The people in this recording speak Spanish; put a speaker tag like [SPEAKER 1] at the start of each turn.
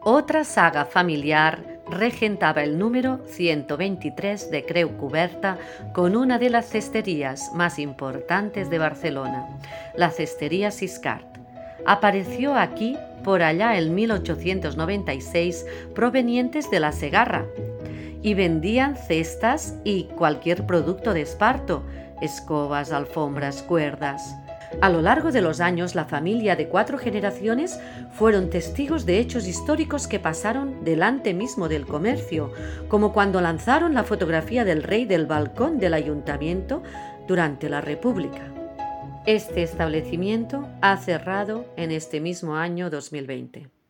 [SPEAKER 1] Otra saga familiar regentaba el número 123 de Creu Coberta con una de las cesterías más importantes de Barcelona, la Cestería Siscart. Apareció aquí por allá en 1896 provenientes de la Segarra y vendían cestas y cualquier producto de esparto, escobas, alfombras, cuerdas. A lo largo de los años, la familia de 4 generaciones fueron testigos de hechos históricos que pasaron delante mismo del comercio, como cuando lanzaron la fotografía del rey del balcón del ayuntamiento durante la República. Este establecimiento ha cerrado en este mismo año 2020.